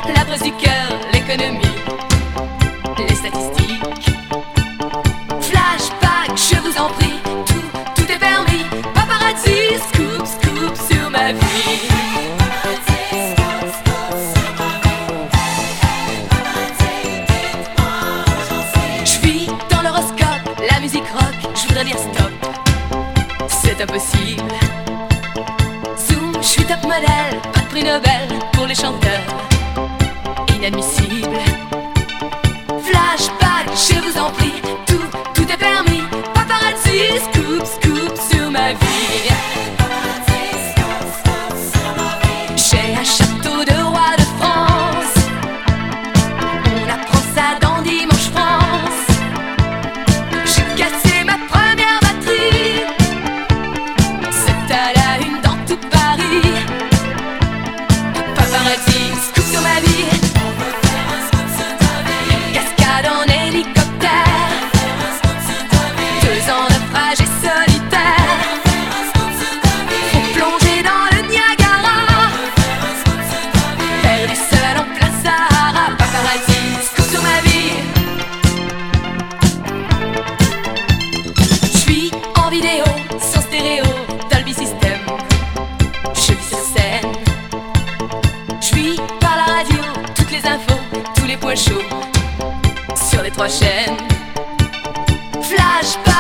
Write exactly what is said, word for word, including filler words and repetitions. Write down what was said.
la presse du cœur, l'économie, les statistiques. Flashback, je vous en prie, tout, tout est permis. Paparazzi, scoop, scoop sur ma vie. Je vis dans l'horoscope, la musique rock, je voudrais dire stop. C'est impossible. Zoom, je suis top modèle, pas de prix Nobel pour les chanteurs. Inadmissible. Flashback, je vous en prie, tout, tout est permis. Paparazzi, scoop, scoop sur ma vie. J'ai un château de roi de France. On apprend ça dans Dimanche France. J'ai cassé ma première batterie. C'est à la une dans tout Paris. Paparazzi, scoop sur ma vie. Cascade en hélicoptère. Deux ans naufrage et solitaire. Faut plonger dans le Niagara. Perdu seul en plein Sahara. Paparazzi, scoop sur ma vie. J'suis en vidéo, sans stéréo, Dolby System. Je vis sur scène. J'vis par la radio, toutes les infos, tous les points chauds sur les trois chaînes. Flashback.